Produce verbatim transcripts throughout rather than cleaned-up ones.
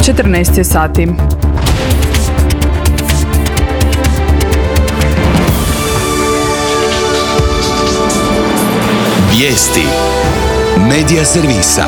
četrnaest je sati. Vijesti Medija servisa.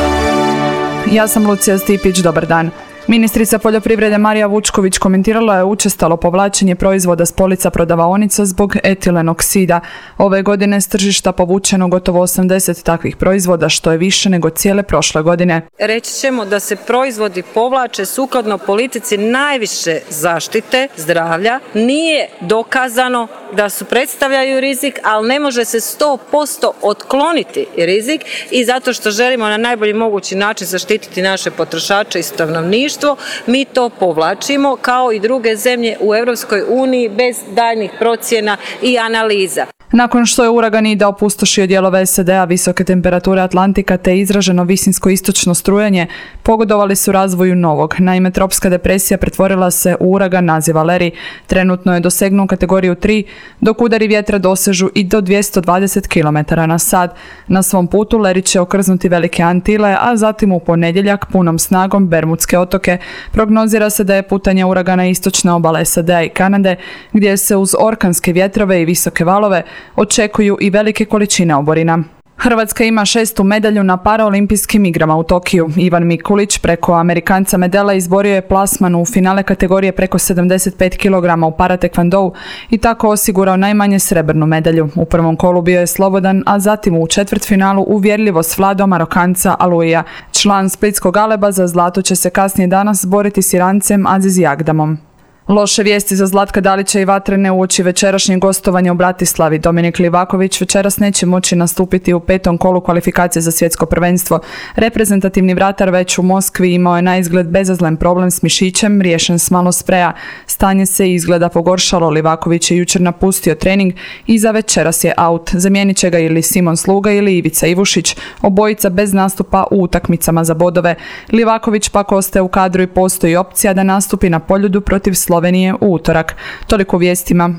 Ja sam Lucija Stipić, dobar dan. Ministrica poljoprivrede Marija Vučković komentirala je učestalo povlačenje proizvoda s polica prodavaonica zbog etilenoksida. Ove godine s tržišta povučeno gotovo osamdeset takvih proizvoda, što je više nego cijele prošle godine. Reći ćemo da se proizvodi povlače sukladno politici najviše zaštite zdravlja. Nije dokazano da su predstavljaju rizik, ali ne može se sto posto otkloniti rizik i zato što želimo na najbolji mogući način zaštititi naše potrošače i stanovništvo, mi to povlačimo kao i druge zemlje u Europskoj uniji bez daljnjih procjena i analiza. Nakon što je uragan Ida opustošio dijelove S A D-a, visoke temperature Atlantika te izraženo visinsko-istočno strujanje pogodovali su razvoju novog. Naime, tropska depresija pretvorila se u uragan naziva Larry. Trenutno je dosegnuo kategoriju tri, dok udari vjetra dosežu i do dvjesto dvadeset kilometara na sat. Na svom putu Larry će okrznuti Velike Antile, a zatim u ponedjeljak punom snagom Bermudske otoke. Prognozira se da je putanje uragana istočne obale S A D-a i Kanade, gdje se uz orkanske vjetrove i visoke valove očekuju i velike količine oborina. Hrvatska ima šestu medalju na paraolimpijskim igrama u Tokiju. Ivan Mikulić preko Amerikanca Medela izborio je plasman u finale kategorije preko sedamdeset pet kilograma u paratekvandou i tako osigurao najmanje srebrnu medalju. U prvom kolu bio je slobodan, a zatim u četvrtfinalu uvjerljivo svladao Marokanca Aluija. Član splitskog Aleba za zlato će se kasnije danas boriti s Irancem Aziz Jagdamom. Loše vijesti za Zlatka Dalića i Vatrene uoči večerašnjeg gostovanja u Bratislavi. Dominik Livaković večeras neće moći nastupiti u petom kolu kvalifikacije za svjetsko prvenstvo. Reprezentativni vratar već u Moskvi imao je na izgled bezazlen problem s mišićem, riješen s malo spreja. Stanje se izgleda pogoršalo, Livaković je jučer napustio trening i za večeras je out. Zamijenit će ga ili Simon Sluga ili Ivica Ivušić, obojica bez nastupa u utakmicama za bodove. Livaković pak ostaje u kadru i postoji opcija da nastupi na Poljudu protiv Slovenije u utorak. Toliko vijestima.